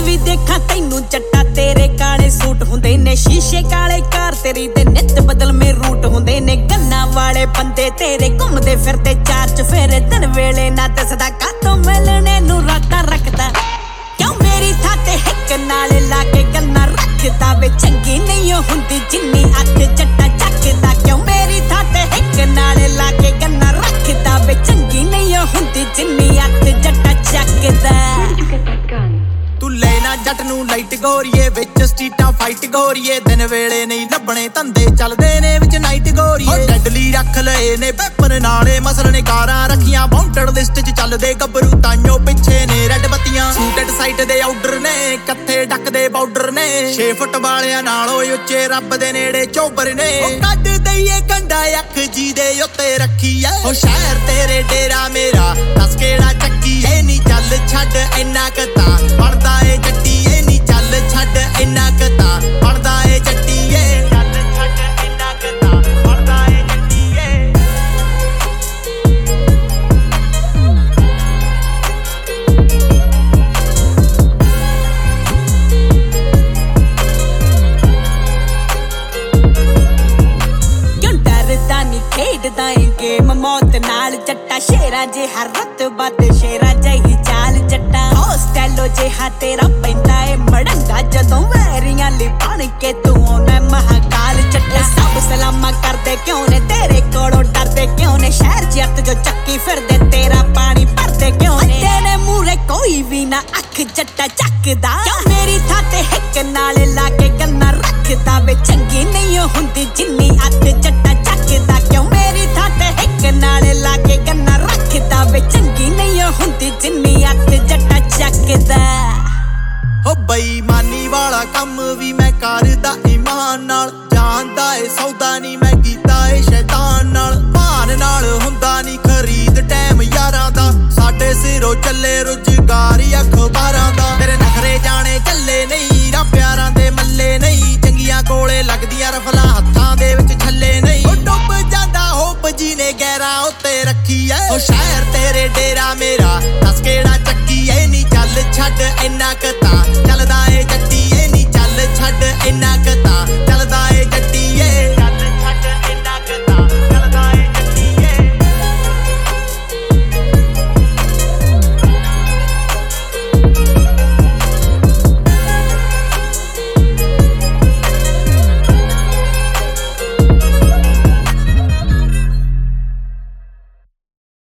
ਵੀ ਦੇਖਾਂ ਤੈਨੂੰ ਜੱਟਾ ਤੇਰੇ ਕਾਲੇ ਸੂਟ ਹੁੰਦੇ ਨੇ ਸ਼ੀਸ਼ੇ ਕਾਲੇ ਕਾਰ ਤੇਰੀ ਦੇ ਨਿੱਤ ਬਦਲਵੇਂ ਰੂਟ ਹੁੰਦੇ ਨੇ ਗੰਨਾ ਵਾਲੇ ਬੰਦੇ ਤੇਰੇ ਘੁੰਮਦੇ ਫਿਰਦੇ ਚਾਰ ਚਫੇਰੇ ਦਿਨ ਵੇਲੇ ਨਾ ਦੱਸਦਾ ਕਾਤੋਂ ਮਿਲਣੇ ਨੂੰ ਰਾਤਾਂ ਰੱਖਦਾ ਕਿਉਂ ਮੇਰੀ ਥਾਂ ਤੇ ਹਿੱਕ ਨਾਲ ਲਾ ਕੇ ਗੰਨਾ ਰੱਖਦਾ ਵੇ ਚੰਗੀ ਨਹੀਂ ਹੁੰਦੀ ਜਿੰਨੀ ਅੱਖ ਜੱਟਾ ਚੱਕਦਾ ਕਿਉਂ ਮੇਰੀ ਥਾਂ ਤੇ ਹਿੱਕ ਨਾਲ ਲਾ ਕੇ ਗੰਨਾ ਰੱਖਦਾ ਵੇ ਚੰਗੀ ਨਹੀਂ ਹੁੰਦੀ ਜਿੰਨੀ ਅੱਖ ਜੱਟਾ ਚੱਕਦਾ ਤੂੰ ਲੈਣਾ ਜੱਟ ਨੂੰ ਲਾਈਟ ਗੋਰੀਏ ਵਿੱਚ ਸਟਰੀਟਾਂ ਫਾਈਟ ਗੋਰੀਏ ਦਿਨ ਵੇਲੇ ਨਹੀਂ ਲੱਭਣੇ ਧੰਦੇ ਚੱਲਦੇ ਨੇ ਵਿੱਚ ਨਾਈਟ ਗੋਰੀਏ ਡੈਡਲੀ ਰੱਖ ਲਏ ਨੇ ਪੇਪਰ ਨਾਲੇ ਮਸਲ ਨੇ ਕਾਰਾਂ ਰੱਖੀਆਂ ਵਾਂਟਡ ਲਿਸਟ 'ਚ ਚੱਲਦੇ ਗੱਭਰੂ ਤਾਈਓ ਪਿੱਛੇ ਨੇ ਰੈੱਡ ਬੱਤੀਆਂ ਸੂਟਡ ਸਾਈਟ ਦੇ ਆਰਡਰ ਨੇ ਕੱਥੇ ਡੱਕਦੇ ਬਾਰਡਰ ਨੇ 6 ਫੁੱਟ ਵਾਲਿਆਂ ਨਾਲੋਂ ਉੱਚੇ ਰੱਬ ਦੇ ਨੇੜੇ ਚੋਬਰ ਨੇ ਕੱਢ ਦਈਏ ਕੰਡਾ ਅੱਖ ਜੀ ਦੇ ਉੱਤੇ ਰੱਖੀ ਐ ਉਹ ਸ਼ਹਿਰ ਤੇਰੇ ਡੇਰਾ ਮੇਰਾ ਦੱਸ ਕਿਹੜਾ ਚੱਕੀ ਐ ਨੀ ਚੱਲ ਛੱਡ ਇੰਨਾ ਕਤਾ ਬਣਦਾ ਏ ਜੱਟੀ ਏ ਨੀ ਚੱਲ ਛੱਡ ਇੰਨਾ ਕਤਾ ਬਣਦਾ ਏ ਜੱਟੀ ਏ ਚੱਲ ਛੱਡ ਇੰਨਾ ਕਤਾ ਬਣਦਾ ਏ ਜੱਟੀ ਏ ਕਿਉਂ ਡਰਦਾ ਨੀ ਖੇਡਦਾ ਏ ਗੇਮ ਮੌਤ ਨਾਲ ਜੱਟਾ ਸ਼ੇਰਾ ਜੇ ਹਰ ਰਤਬਾ ਤੇ ਸ਼ੇਰਾ ਜਹੀ ਚਾਲ ਜੱਟਾ ਹੋਸਟੈਲੋ ਜਿਹਾ ਤੇਰਾ ਪੈਂਦਾ ਏ ਮੜੰਗਾ ਜਦੋਂ ਵੈਰੀਆਂ ਲਈ ਬਣ ਕੇ ਤੂੰ ਆਉਣਾ ਮਹਾਕਾਲ ਜੱਟਾ ਸਭ ਸਲਾਮਾਂ ਕਰਦੇ ਕਿਉਂ ਨੇ ਤੇਰੇ ਕੋਲੋਂ ਡਰਦੇ ਕਿਉਂ ਨੇ ਸ਼ਹਿਰ ਜੱਟ ਜੋ ਚੱਕੀ ਫਿਰਦੇ ਤੇਰਾ ਪਾਣੀ ਭਰਦੇ ਕਿਉਂ ਨੇ ਤੇਰੇ ਮੂਹਰੇ ਕੋਈ ਵੀ ਨਾ ਅੱਖ ਜੱਟਾ ਚੱਕਦਾ ਕਿਉਂ ਮੇਰੀ ਥਾਂ ਤੇ ਹਿੱਕ ਨਾਲ ਲਾ ਕੇ ਗੰਨਾ ਰੱਖਦਾ ਵੇ ਚੰਗੀ ਨਹੀਂ ਹੁੰਦੀ ਜਿੰਨੀ ਅੱਖ ਜੱਟਾ ਚੱਕਦਾ ਕਿਉਂ ਮੇਰੀ ਥਾਂ ਤੇ ਹਿੱਕ ਨਾਲ ਲਾ ਕੇ ਗੰਨਾ ਰੱਖਦਾ ਵੇ ਚੰਗੀ ਨਹੀਂ ਹੁੰਦੀ ਜਿੰਨੀ ਅੱਖ ਜੱਟਾ ਚੱਕਦਾ ਹੋ ਬੇਈਮਾਨੀ ਵਾਲਾ ਕੰਮ ਵੀ ਮੈਂ ਕਰਦਾ ਈਮਾਨ ਨਾਲ ਜਾਣਦਾ ਏ ਸੌਦਾ ਨਹੀਂ ਮੈਂ ਕੀਤਾ ਏ ਸ਼ੈਤਾਨ ਨਾਲ ਭਾਨ ਨਾਲ ਹੁੰਦਾ ਨਹੀਂ ਖਰੀਦ ਟਾਈਮ ਯਾਰਾਂ ਦਾ ਸਾਡੇ ਸਿਰੋਂ ਚੱਲੇ ਰੁਜ਼ਗਾਰ ਅਖਬਾਰਾਂ ਦਾ ਤੇਰੇ ਨਖਰੇ